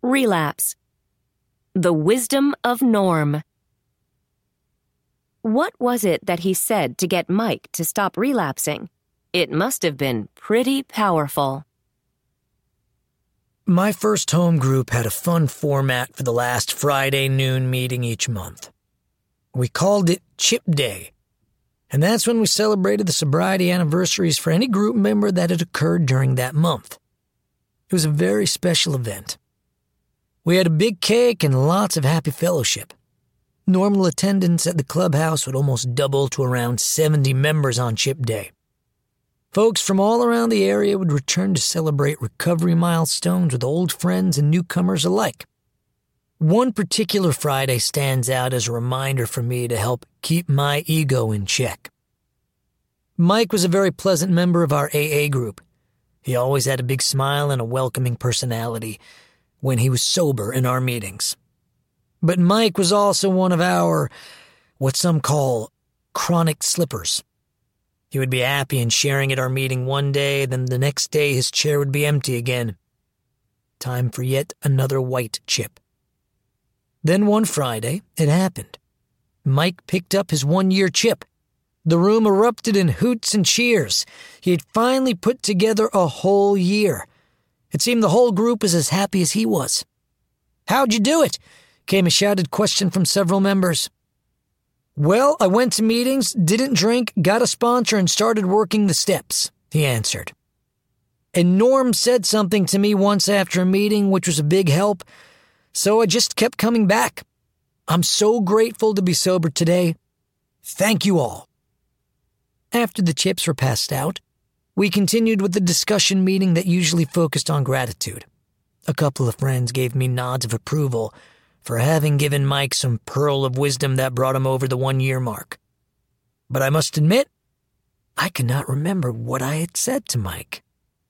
Relapse. The wisdom of Norm. What was it that he said to get Mike to stop relapsing? It must have been pretty powerful. My first home group had a fun format for the last Friday noon meeting each month. We called it Chip Day, and that's when we celebrated the sobriety anniversaries for any group member that had occurred during that month. It was a very special event. We had a big cake and lots of happy fellowship. Normal attendance at the clubhouse would almost double to around 70 members on Chip Day. Folks from all around the area would return to celebrate recovery milestones with old friends and newcomers alike. One particular Friday stands out as a reminder for me to help keep my ego in check. Mike was a very pleasant member of our AA group. He always had a big smile and a welcoming personality when he was sober in our meetings. But Mike was also one of our, what some call, chronic slippers. He would be happy and sharing at our meeting one day, then the next day his chair would be empty again. Time for yet another white chip. Then one Friday, it happened. Mike picked up his 1-year chip. The room erupted in hoots and cheers. He had finally put together a whole year. It seemed the whole group was as happy as he was. "How'd you do it?" came a shouted question from several members. "Well, I went to meetings, didn't drink, got a sponsor, and started working the steps," he answered. "And Norm said something to me once after a meeting, which was a big help, so I just kept coming back. I'm so grateful to be sober today. Thank you all." After the chips were passed out, we continued with the discussion meeting that usually focused on gratitude. A couple of friends gave me nods of approval for having given Mike some pearl of wisdom that brought him over the 1-year mark. But I must admit, I could not remember what I had said to Mike.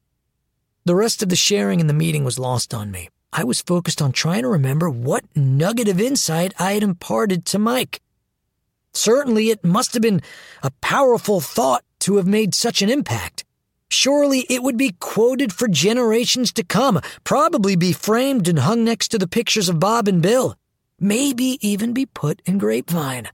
The rest of the sharing in the meeting was lost on me. I was focused on trying to remember what nugget of insight I had imparted to Mike. Certainly it must have been a powerful thought to have made such an impact. Surely it would be quoted for generations to come, probably be framed and hung next to the pictures of Bob and Bill, maybe even be put in Grapevine.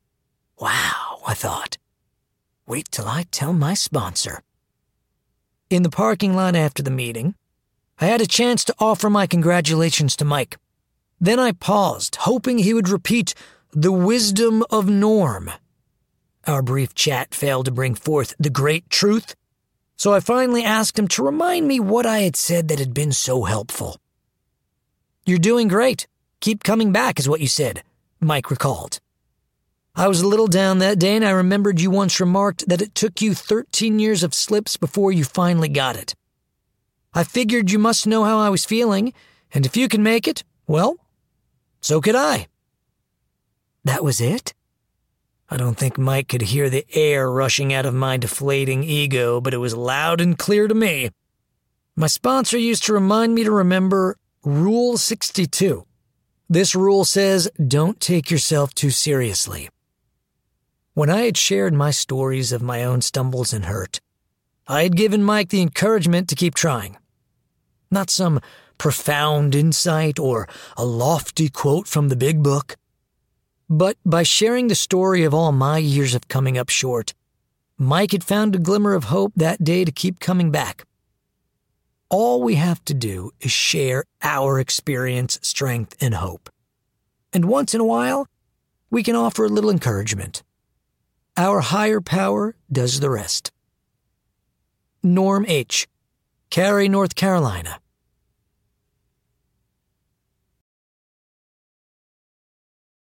Wow, I thought. Wait till I tell my sponsor. In the parking lot after the meeting, I had a chance to offer my congratulations to Mike. Then I paused, hoping he would repeat the wisdom of Norm. Our brief chat failed to bring forth the great truth, so I finally asked him to remind me what I had said that had been so helpful. "You're doing great. Keep coming back," is what you said, Mike recalled. "I was a little down that day, and I remembered you once remarked that it took you 13 years of slips before you finally got it. I figured you must know how I was feeling, and if you can make it, well, so could I." That was it? I don't think Mike could hear the air rushing out of my deflating ego, but it was loud and clear to me. My sponsor used to remind me to remember Rule 62. This rule says, don't take yourself too seriously. When I had shared my stories of my own stumbles and hurt, I had given Mike the encouragement to keep trying. Not some profound insight or a lofty quote from the big book. But by sharing the story of all my years of coming up short, Mike had found a glimmer of hope that day to keep coming back. All we have to do is share our experience, strength, and hope. And once in a while, we can offer a little encouragement. Our higher power does the rest. Norm H., Cary, North Carolina.